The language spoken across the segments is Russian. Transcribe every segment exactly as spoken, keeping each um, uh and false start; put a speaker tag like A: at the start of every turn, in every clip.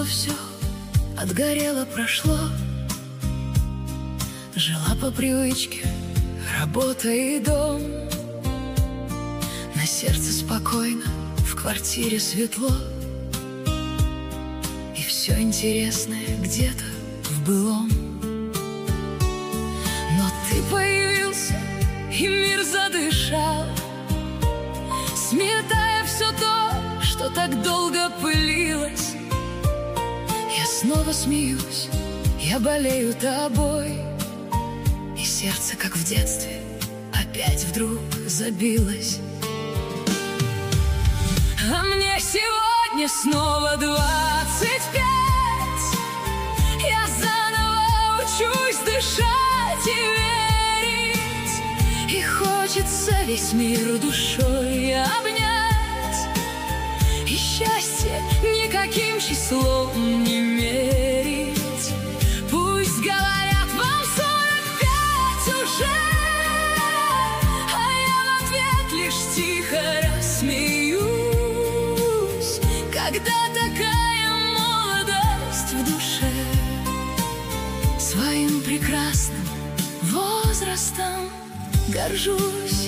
A: что все отгорело, прошло. Жила по привычке, работа и дом. На сердце спокойно, в квартире светло. И все интересное где-то в былом. Но ты появился, и мир задышал, сметая все то, что так долго пылилось. Я снова смеюсь, я болею тобой, и сердце, как в детстве, опять вдруг забилось. А мне сегодня снова двадцать пять. Я заново учусь дышать и верить, и хочется весь мир душой обнять, и счастье никаким числом не мерить. Пусть говорят, вам сорок пять уже, а я в ответ лишь тихо рассмеюсь. Когда такая молодость в душе, своим прекрасным возрастом горжусь.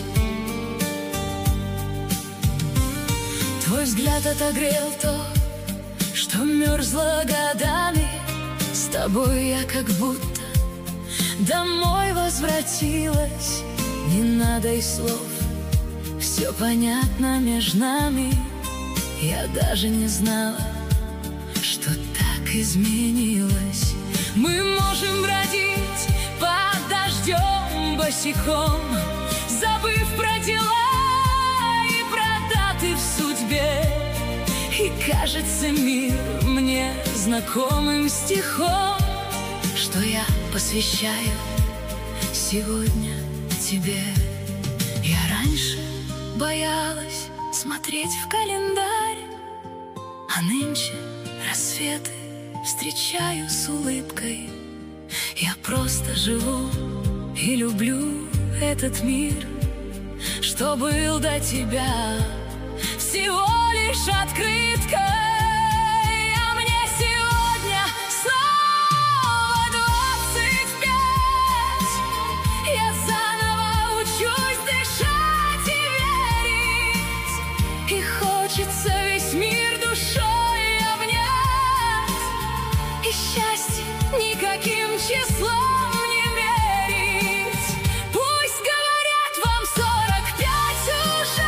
A: Твой взгляд отогрел то, что мерзло годами. С тобой я как будто домой возвратилась. Не надо и слов, все понятно между нами. Я даже не знала, что так изменилось. Мы можем бродить под дождем босиком, забыв про дела и про даты в судьбе. И кажется мир мне знакомым стихом, что я посвящаю сегодня тебе. Я раньше боялась смотреть в календарь, а нынче рассветы встречаю с улыбкой. Я просто живу и люблю этот мир, что был до тебя всего лишь открыткой. А мне сегодня снова двадцать пять. Я заново учусь дышать и верить, и хочется весь мир душой обнять, и счастье никаким числом не мерить. Пусть говорят, вам сорок пять уже,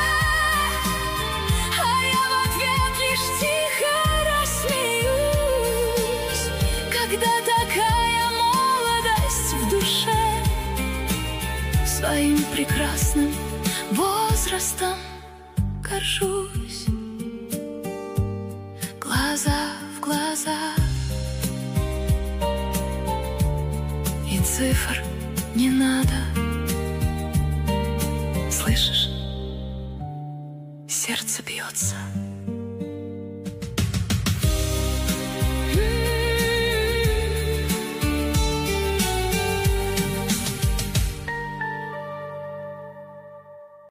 A: а я в ответ лишь тихо рассмеюсь. Когда такая молодость в душе, своим прекрасным возрастом горжусь. Глаза в глаза, и цифр не надо. Слышишь? Сердце бьется.